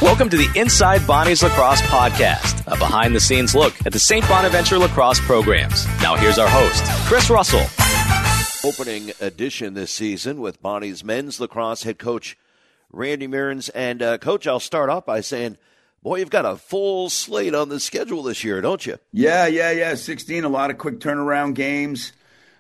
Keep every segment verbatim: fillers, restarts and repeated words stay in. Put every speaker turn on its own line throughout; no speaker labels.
Welcome to the Inside Bonnie's Lacrosse podcast, a behind-the-scenes look at the Saint Bonaventure lacrosse programs. Now here's our host, Chris Russell.
Opening edition this season with Bonnie's men's lacrosse head coach, Randy Mearns. And, uh, Coach, I'll start off by saying, boy, you've got a full slate on the schedule this year, don't you?
Yeah, yeah, yeah. sixteen, a lot of quick turnaround games.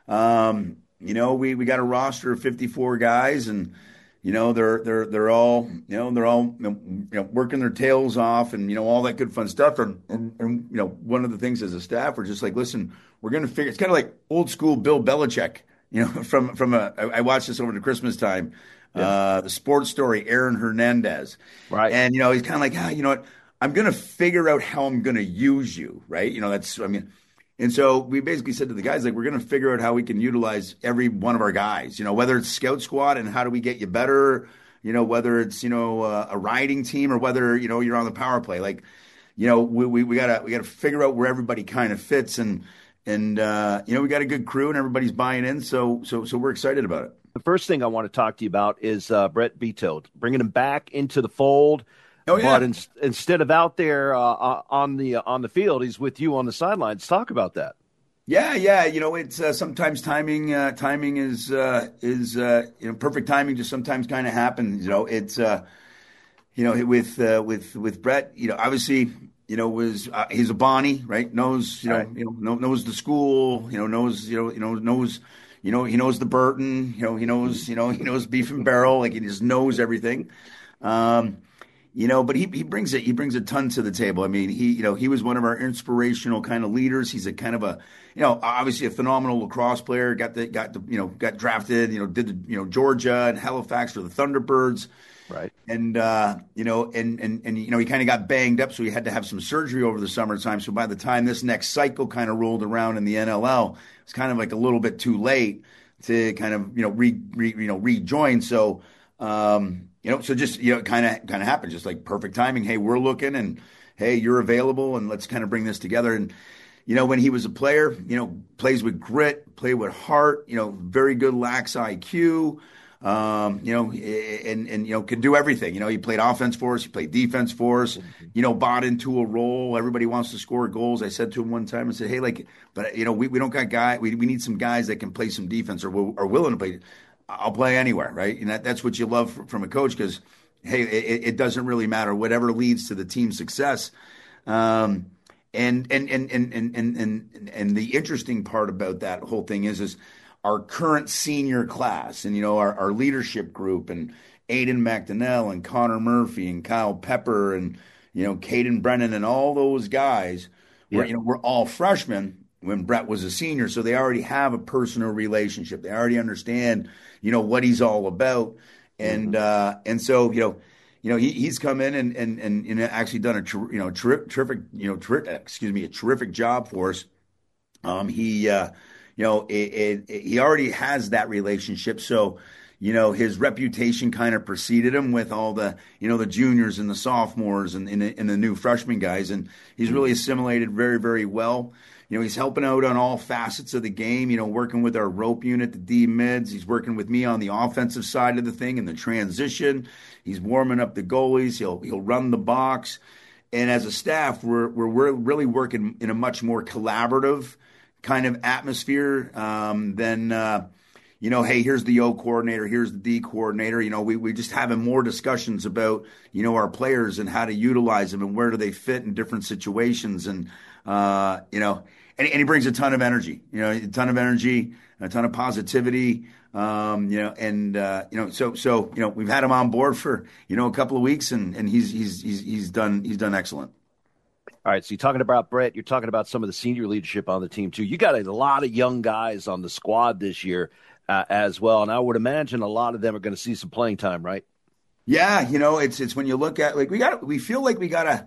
Um, you know, we, we got a roster of fifty-four guys, and you know they're they're they're all you know they're all you know working their tails off, and you know all that good fun stuff. And, and, and you know one of the things as a staff, we're just like, listen, we're going to figure. It's kind of like old school Bill Belichick. You know, from from a I, I watched this over the Christmas time. Yeah. Uh, the sports story, Aaron Hernandez.
Right.
And, you know, he's kind of like, ah, you know what, I'm going to figure out how I'm going to use you, right? You know, that's, I mean, and so we basically said to the guys, like, we're going to figure out how we can utilize every one of our guys, you know, whether it's scout squad and how do we get you better, you know, whether it's, you know, uh, a riding team or whether, you know, you're on the power play. Like, you know, we we, we gotta we gotta figure out where everybody kind of fits, and and uh, you know, we got a good crew and everybody's buying in, so so so we're excited about it.
The first thing I want to talk to you about is uh, Brett Beto, bringing him back into the fold.
Oh, yeah.
But in, instead of out there uh, on the uh, on the field, he's with you on the sidelines. Talk about that.
Yeah, yeah. You know, it's uh, sometimes timing. Uh, timing is uh, is uh, you know perfect timing. Just sometimes kind of happens. You know, it's uh, you know with uh, with with Brett. You know, obviously, you know was uh, he's a Bonnie, right? Knows you know
right.
you know knows the school. You know knows you know you know knows. You know, he knows the Burton, you know, he knows, you know, he knows beef and barrel, like he just knows everything. Um, you know, but he, he brings it, he brings a ton to the table. I mean, he, you know, he was one of our inspirational kind of leaders. He's a kind of a, you know, obviously a phenomenal lacrosse player, got the, got the, you know, got drafted, you know, did the, you know, Georgia and Halifax for the Thunderbirds.
Right.
And, uh, you know, and, and, and, you know, he kind of got banged up, so he had to have some surgery over the summertime. So by the time this next cycle kind of rolled around in the N L L, it's kind of like a little bit too late to kind of, you know, re, re you know, rejoin. So, um, you know, so just, you know, kind of, kind of happened, just like perfect timing. Hey, we're looking, and hey, you're available, and let's kind of bring this together. And, you know, when he was a player, you know, plays with grit, play with heart, you know, very good lax I Q. Um, you know, and, and, you know, could do everything. You know, he played offense for us. He played defense for us, you know, bought into a role. Everybody wants to score goals. I said to him one time, I said, hey, like, but, you know, we, we don't got guy. We, we need some guys that can play some defense or will, are willing to play. I'll play anywhere. Right. And that, that's what you love from a coach, because, hey, it, it doesn't really matter. Whatever leads to the team's success. Um, and, and, and, and, and, and, and, and the interesting part about that whole thing is, is, our current senior class, and, you know, our, our leadership group, and Aiden McDonnell and Connor Murphy and Kyle Pepper and, you know, Caden Brennan and all those guys, yeah. were, you know, we're all freshmen when Brett was a senior. So they already have a personal relationship. They already understand, you know, what he's all about. And, mm-hmm. uh, and so, you know, you know, he, he's come in and, and, and, and actually done a, ter- you know, ter- terrific, you know, ter- excuse me, a terrific job for us. Um, he, uh, You know, it, it, it, he already has that relationship. So, you know, his reputation kind of preceded him with all the, you know, the juniors and the sophomores and, and, and the new freshman guys. And he's really assimilated very, very well. You know, he's helping out on all facets of the game, you know, working with our rope unit, the D mids. He's working with me on the offensive side of the thing and the transition. He's warming up the goalies. He'll, he'll run the box. And as a staff, we're, we're, we're really working in a much more collaborative kind of atmosphere um, than, uh, you know, hey, here's the O coordinator, here's the D coordinator. You know, we, we just having more discussions about, you know, our players and how to utilize them and where do they fit in different situations. And, uh, you know, and, and he brings a ton of energy, you know, a ton of energy, a ton of positivity, um, you know, and, uh, you know, so, so, you know, we've had him on board for, you know, a couple of weeks, and, and he's, he's, he's, he's done, he's done excellent.
All right, so you're talking about Brett. You're talking about some of the senior leadership on the team, too. You got a lot of young guys on the squad this year uh, as well, and I would imagine a lot of them are going to see some playing time, right?
Yeah, you know, it's it's when you look at, like, we got we feel like we got a,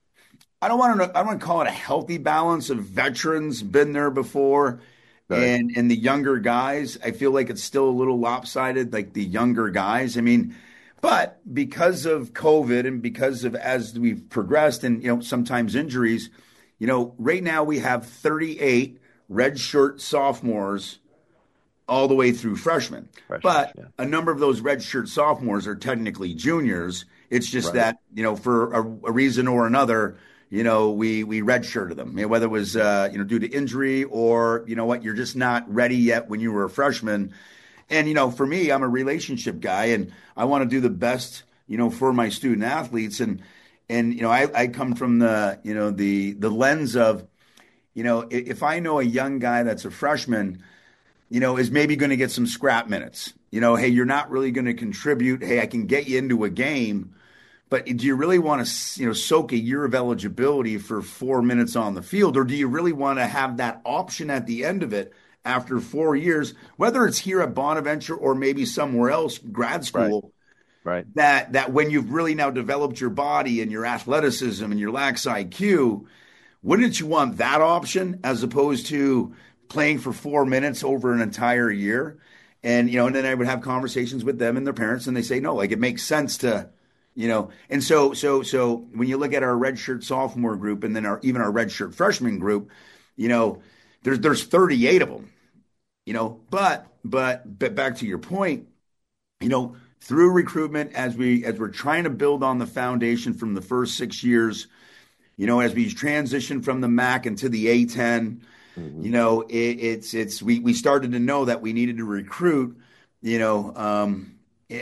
I don't want to I don't want to call it a healthy balance of veterans, been there before, right. and and the younger guys. I feel like it's still a little lopsided, like the younger guys. I mean, but because of COVID and because of as we've progressed and, you know, sometimes injuries, you know, right now we have thirty-eight redshirt sophomores all the way through freshmen. Freshmen, but yeah. a number of those redshirt sophomores are technically juniors, It's just
Right.
that, you know, for a, a reason or another, you know, we we redshirted them. You know, whether it was uh, you know due to injury or you know what, you're just not ready yet when you were a freshman. And you know, for me, I'm a relationship guy, and I want to do the best, you know, for my student athletes. And and you know, I, I come from the you know the the lens of, you know, if, if I know a young guy that's a freshman, you know, is maybe going to get some scrap minutes. You know, hey, you're not really going to contribute. Hey, I can get you into a game. But do you really want to, you know, soak a year of eligibility for four minutes on the field, or do you really want to have that option at the end of it after four years, whether it's here at Bonaventure or maybe somewhere else, grad school,
right? Right.
That that when you've really now developed your body and your athleticism and your lax I Q, wouldn't you want that option as opposed to playing for four minutes over an entire year? And you know, and then I would have conversations with them and their parents, and they say no, like it makes sense to. You know, and so so so when you look at our redshirt sophomore group and then our even our redshirt freshman group, you know, there's there's thirty-eight of them. You know, but but but back to your point, you know, through recruitment as we as we're trying to build on the foundation from the first six years, you know, as we transition from the M A C into the A ten, mm-hmm. you know, it, it's it's we we started to know that we needed to recruit, you know, um,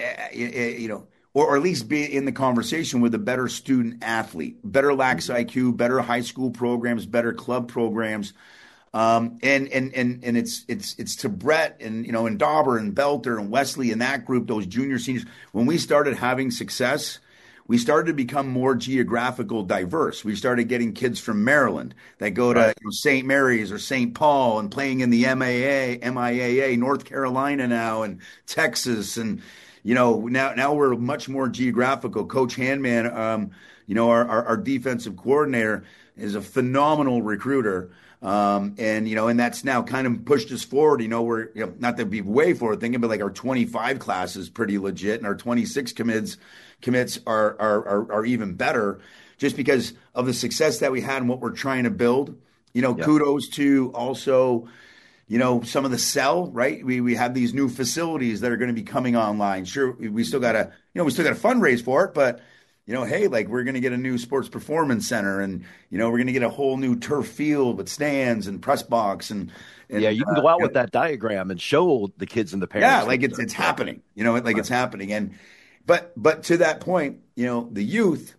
you know. Or, or at least be in the conversation with a better student athlete, better lax I Q, better high school programs, better club programs, um, and and and and it's it's it's to Brett and you know and Dauber and Belter and Wesley and that group, those junior seniors. When we started having success, we started to become more geographical diverse. We started getting kids from Maryland that go to
right.
you know, Saint Mary's or Saint Paul and playing in the M A A, M I A A, North Carolina now, and Texas and. You know, now now we're much more geographical. Coach Handman, um, you know, our, our, our defensive coordinator is a phenomenal recruiter. Um, and, you know, and that's now kind of pushed us forward. You know, we're you know, not to be way forward thinking, but like our twenty-five class is pretty legit and our twenty-six commits commits are, are, are, are even better just because of the success that we had and what we're trying to build. You know, yep. Kudos to also – you know, some of the sell, right? We we have these new facilities that are going to be coming online. Sure, we, we still got to, you know, we still got to fundraise for it, but, you know, hey, like we're going to get a new sports performance center and, you know, we're going to get a whole new turf field with stands and press box. And, and
yeah, you can go out uh, with that diagram and show the kids and the parents.
Yeah, like it's it's happening, you know, like right. it's happening. And, but, but to that point, you know, the youth,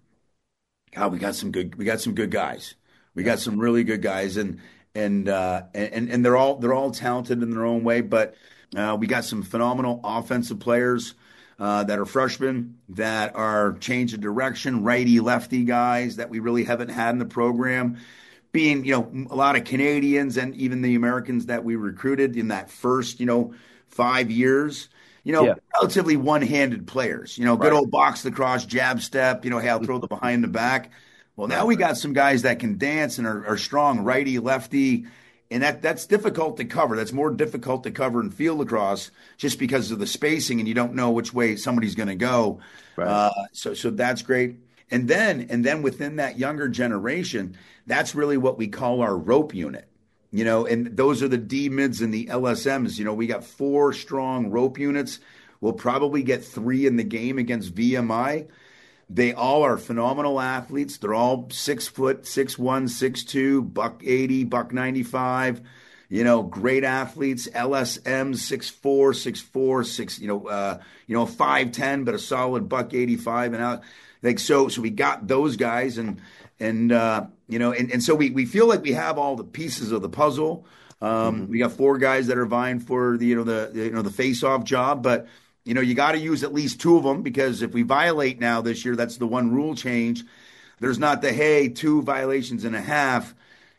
God, we got some good, we got some good guys. We got some really good guys. And, And, uh, and and they're all they're all talented in their own way, but uh, we got some phenomenal offensive players uh, that are freshmen that are changing direction, righty lefty guys that we really haven't had in the program. Being you know a lot of Canadians and even the Americans that we recruited in that first you know five years. You know, yeah. relatively one-handed players. You know, good right. old box lacrosse, jab step. You know, hey, I'll throw the behind the back. Well, now we got some guys that can dance and are, are strong, righty, lefty, and that that's difficult to cover. That's more difficult to cover in field lacrosse just because of the spacing, and you don't know which way somebody's going to go. Right. Uh, so, so that's great. And then, and then within that younger generation, that's really what we call our rope unit. You know, and those are the D mids and the L S Ms. You know, we got four strong rope units. We'll probably get three in the game against V M I. They all are phenomenal athletes. They're all six foot, six one, six two, buck eighty, buck ninety five. You know, great athletes. L S Ms, six four, six four, six. You know, uh, you know, five ten, but a solid buck eighty five and out. Like so, so we got those guys, and and uh, you know, and, and so we we feel like we have all the pieces of the puzzle. Um, mm-hmm. We got four guys that are vying for the you know the you know the face off job, but. You know, you got to use at least two of them because if we violate now this year, that's the one rule change. There's not the, hey, two violations and a half,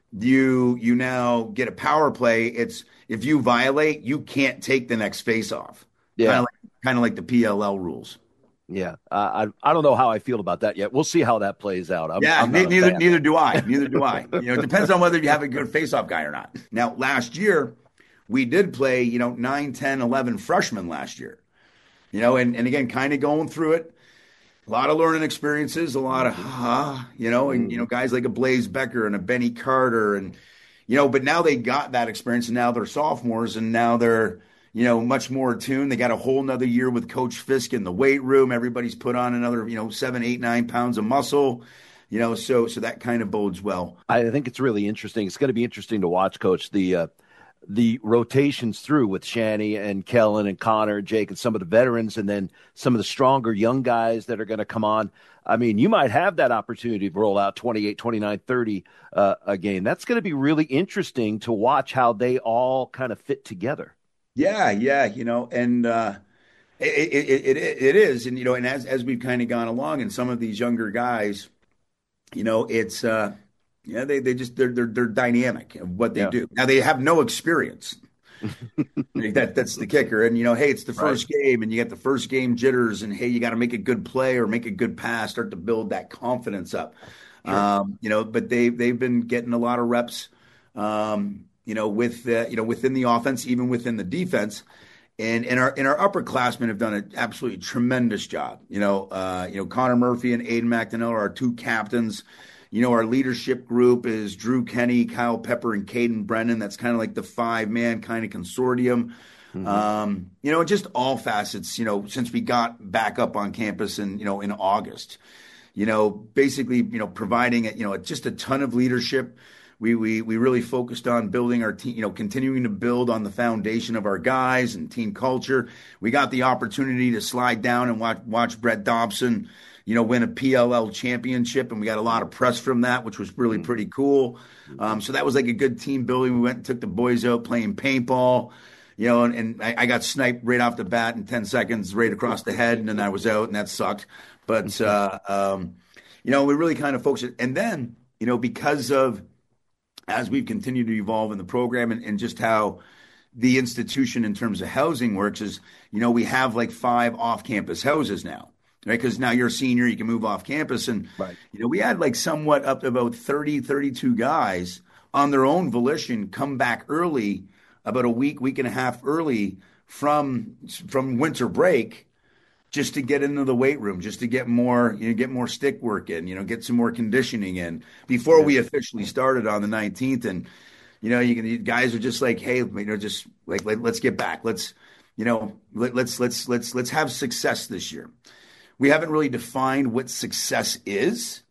you you now get a power play. It's if you violate, you can't take the next face off.
Yeah.
Kind of like, kind of like the P L L rules.
Yeah. Uh, I I don't know how I feel about that yet. We'll see how that plays out. I'm,
yeah,
I'm
neither neither do I. Neither do I. You know, it depends on whether you have a good face-off guy or not. Now, last year, we did play, you know, nine, ten, eleven freshmen last year. You know, and, and again, kind of going through it, a lot of learning experiences, a lot of, ah, you know, and, you know, guys like a Blaze Becker and a Benny Carter and, you know, but now they got that experience and now they're sophomores and now they're, you know, much more attuned. They got a whole nother year with Coach Fisk in the weight room. Everybody's put on another, you know, seven, eight, nine pounds of muscle, you know, so so that kind of bodes well.
I think it's really interesting. It's going to be interesting to watch, Coach, the uh, the rotations through with Shanny and Kellen and Connor and Jake and some of the veterans, and then some of the stronger young guys that are going to come on. I mean, you might have that opportunity to roll out twenty-eight, twenty-nine, thirty uh, a game. That's going to be really interesting to watch how they all kind of fit together.
Yeah, yeah, you know, and uh, it, it, it it is, and you know, and as as we've kind of gone along, and some of these younger guys, you know, it's uh, yeah, they they just they're they're they're dynamic of what they yeah. do. Now they have no experience. that that's the kicker, and you know, hey, it's the first right. game, and you get the first game jitters, and hey, you got to make a good play or make a good pass, start to build that confidence up. Sure. Um, you know, but they they've been getting a lot of reps. Um, you know, with uh, you know within the offense, even within the defense, and and our and our upperclassmen have done an absolutely tremendous job. You know, uh, you know Connor Murphy and Aiden McDonnell are our two captains. You know, our leadership group is Drew Kenny, Kyle Pepper, and Caden Brennan. That's kind of like the five man kind of consortium. Mm-hmm. Um, you know, just all facets. You know, since we got back up on campus in you know in August, you know, basically you know providing you know just a ton of leadership. We, we we really focused on building our team, you know, continuing to build on the foundation of our guys and team culture. We got the opportunity to slide down and watch watch Brett Dobson, you know, win a P L L championship, and we got a lot of press from that, which was really pretty cool. Um, so that was like a good team building. We went and took the boys out playing paintball, you know, and, and I, I got sniped right off the bat in ten seconds, right across the head, and then I was out, and that sucked. But, uh, um, you know, we really kind of focused. And then, you know, because of as we've continued to evolve in the program and, and just how the institution in terms of housing works is, you know, we have like five off-campus houses now, right? Because now you're a senior, you can move off campus. And, right. you know, we had like somewhat up to about thirty, thirty-two guys on their own volition come back early, about a week, week and a half early from from winter break, just to get into the weight room, just to get more, you know, get more stick work in, you know, get some more conditioning in before yeah. we officially started on the nineteenth. And, you know, you can, you guys are just like, hey, you know, just like, let, let's get back. Let's, you know, let, let's, let's, let's, let's have success this year. We haven't really defined what success is.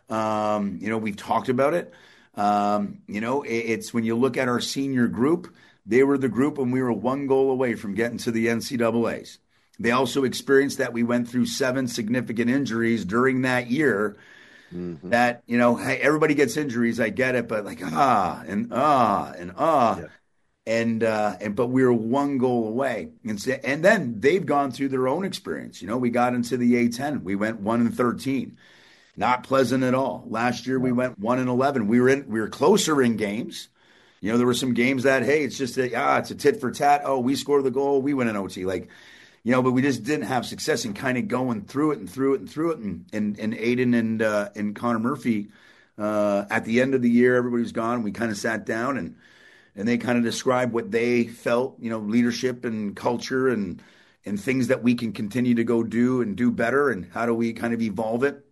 Um, you know, we've talked about it. Um, you know, it, it's when you look at our senior group, they were the group when we were one goal away from getting to the N C double A's. They also experienced that we went through seven significant injuries during that year. Mm-hmm. That, you know, hey, everybody gets injuries. I get it. But like, ah, and ah, and ah. Yeah. And, uh, and, but we were one goal away. And, so, and then they've gone through their own experience. You know, we got into the A ten. We went one and thirteen. Not pleasant at all. Last year, we went one and eleven. We were in, we were closer in games. You know, there were some games that, hey, it's just a, ah, it's a tit for tat. Oh, we score the goal. We win an O T. Like, you know, but we just didn't have success in kind of going through it and through it and through it. And and, and Aiden and uh, and Connor Murphy, uh, at the end of the year, everybody was gone. We kind of sat down and and they kind of described what they felt, you know, leadership and culture and and things that we can continue to go do and do better, and how do we kind of evolve it.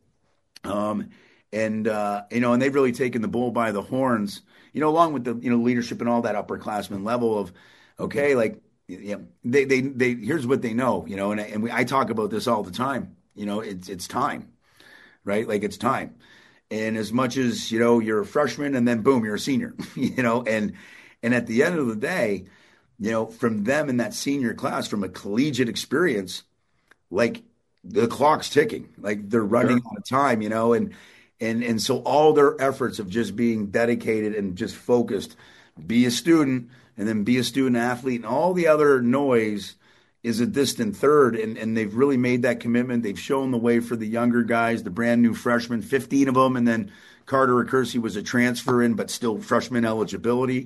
Um, and uh, you know, and they've really taken the bull by the horns, you know, along with the you know leadership and all that upperclassmen level of, okay, like. Yeah, they, they, they, here's what they know, you know, and, and we, I talk about this all the time, you know, it's, it's time, right? Like it's time. And as much as, you know, you're a freshman and then boom, you're a senior, you know, and, and at the end of the day, you know, from them in that senior class, from a collegiate experience, like the clock's ticking, like they're running sure. out of time, you know, and, and, and so all their efforts of just being dedicated and just focused, be a student, and then be a student athlete, and all the other noise is a distant third. And, and they've really made that commitment. They've shown the way for the younger guys, the brand new freshmen, fifteen of them. And then Carter Recursi was a transfer in, but still freshman eligibility.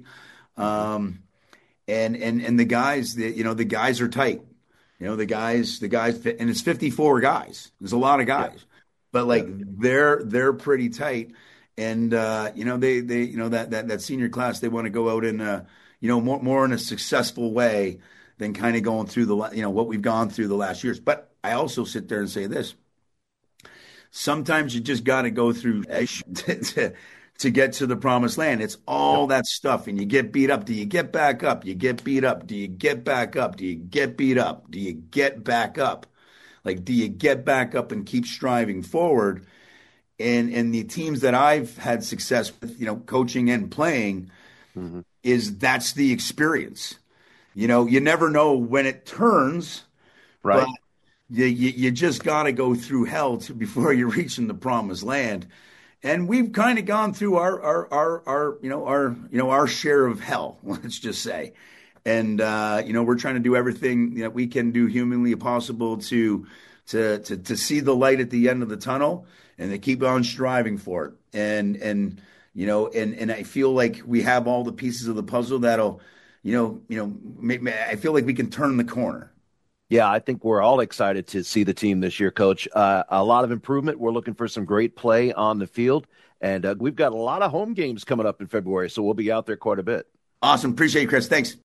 Um, and, and, and the guys, the, you know, the guys are tight, you know, the guys, the guys, and it's fifty-four guys. There's a lot of guys, yeah. but like yeah. they're, they're pretty tight. And, uh, you know, they, they, you know, that, that, that senior class, they want to go out and, uh, you know, more more in a successful way than kind of going through the, you know, what we've gone through the last years. But I also sit there and say this. Sometimes you just got to go through to, to, to get to the promised land. It's all that stuff. And you get beat up. Do you get back up? You get beat up. Do you get back up? Do you get beat up? Do you get back up? Like, do you get back up and keep striving forward? And and the teams that I've had success with, you know, coaching and playing, mm-hmm. is that's the experience. You know, you never know when it turns,
right?
But you you, you just got to go through hell to, before you reach in the promised land. And we've kind of gone through our, our, our, our, you know, our, you know, our share of hell, let's just say. And, uh, you know, we're trying to do everything that we can do humanly possible to, to, to, to see the light at the end of the tunnel and to keep on striving for it. And, and, you know, and, and I feel like we have all the pieces of the puzzle that'll, you know, you know, make, I feel like we can turn the corner.
Yeah, I think we're all excited to see the team this year, Coach. Uh, a lot of improvement. We're looking for some great play on the field. And uh, we've got a lot of home games coming up in February, so we'll be out there quite a bit.
Awesome. Appreciate it, Chris. Thanks.